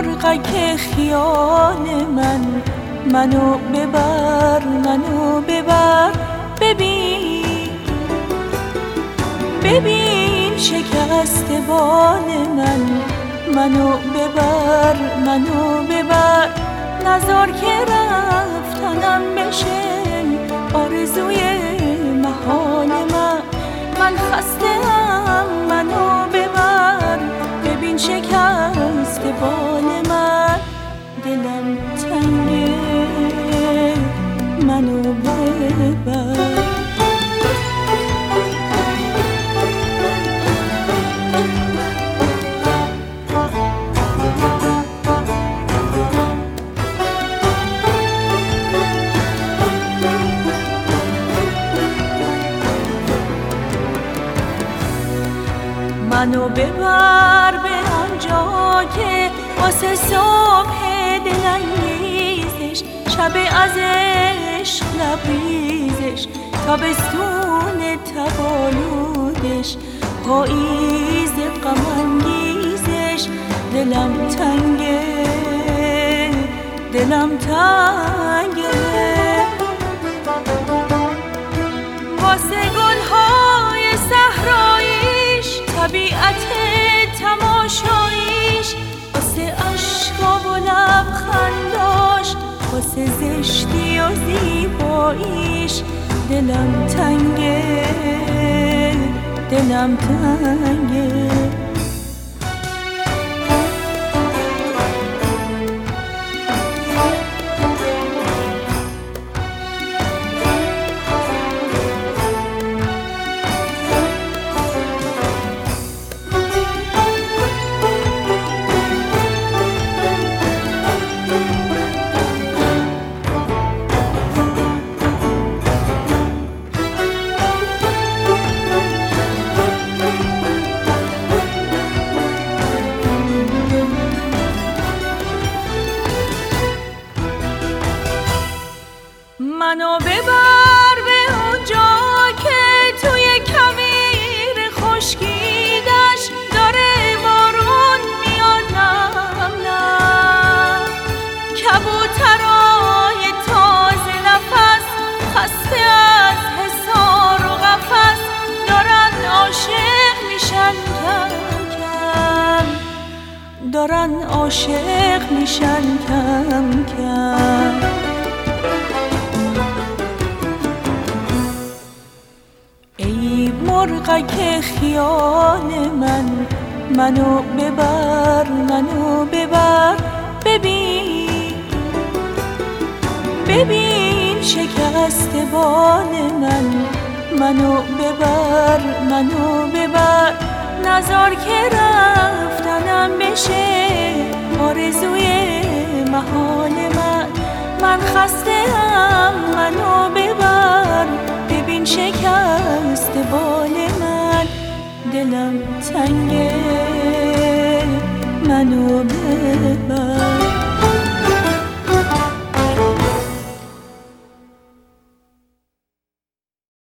مرغک خیال منو ببر ببین شکست بال منو ببر نذار که رفتنم بشه آرزوی محال من خسته‌ام منو ببر ببین شکست بال من دلم تنگه منو ببر منو ببر به آنجا که واسه صبح دلانگیزش شب از عشق لبریزش تابستون تولدش پاییز غم انگیزش دلم تنگه واسه گلهای صحراییش طبیعت تماشاییش واسه عشقا و لبخنداش واسه زشتی و زیباییش دلم تنگه منو ببر به اونجا که توی کویر خشکیدش داره بارون میاد نم کبوترای تازه نفس خسته از حصار و قفس دارن عاشق میشن کم کم مرغک خیال منو ببر ببین شکست بال منو ببر نذار که رفتنم بشه آرزوی محال من خسته‌ام منو ببر ببین شکست بال من دلم تنگه منو ببر